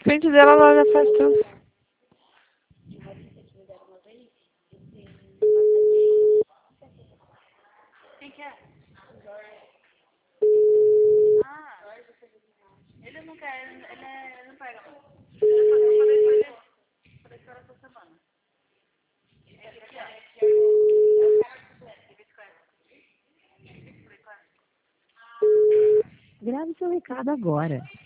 pente dela lá já faz tanto. Quem que é? Ah, ele não quer, ele não pega mais. Eu falei com ele essa semana. Grave seu recado agora.